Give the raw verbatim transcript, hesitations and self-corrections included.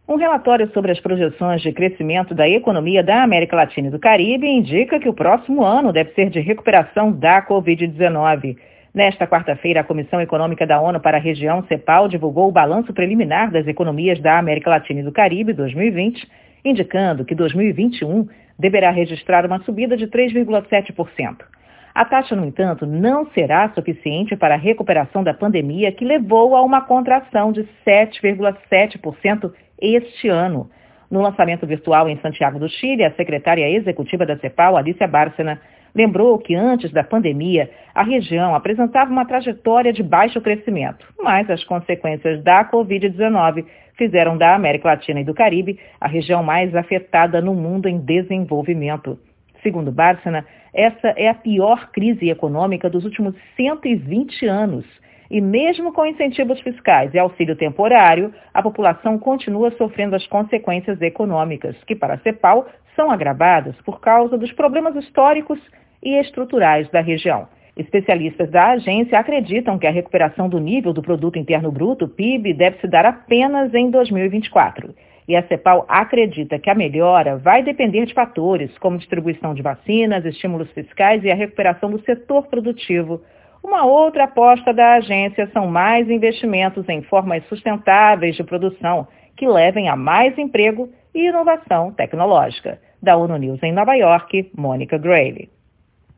Um relatório sobre as projeções de crescimento da economia da América Latina e do Caribe indica que o próximo ano deve ser de recuperação da covid dezenove. Nesta quarta-feira, a Comissão Econômica da ONU para a região, CEPAL, divulgou o balanço preliminar das economias da América Latina e do Caribe dois mil e vinte, indicando que dois mil e vinte e um deverá registrar uma subida de três vírgula sete por cento. A taxa, no entanto, não será suficiente para a recuperação da pandemia, que levou a uma contração de sete vírgula sete por cento este ano. No lançamento virtual em Santiago do Chile, a secretária executiva da CEPAL, Alicia Bárcena, lembrou que antes da pandemia, a região apresentava uma trajetória de baixo crescimento, mas as consequências da covid dezenove fizeram da América Latina e do Caribe a região mais afetada no mundo em desenvolvimento. Segundo Bárcena, essa é a pior crise econômica dos últimos cento e vinte anos. E mesmo com incentivos fiscais e auxílio temporário, a população continua sofrendo as consequências econômicas, que para a CEPAL são agravadas por causa dos problemas históricos e estruturais da região. Especialistas da agência acreditam que a recuperação do nível do Produto Interno Bruto, P I B, deve se dar apenas em dois mil e vinte e quatro. E a CEPAL acredita que a melhora vai depender de fatores como distribuição de vacinas, estímulos fiscais e a recuperação do setor produtivo. Uma outra aposta da agência são mais investimentos em formas sustentáveis de produção que levem a mais emprego e inovação tecnológica. Da ONU News em Nova York, Mônica Grayle.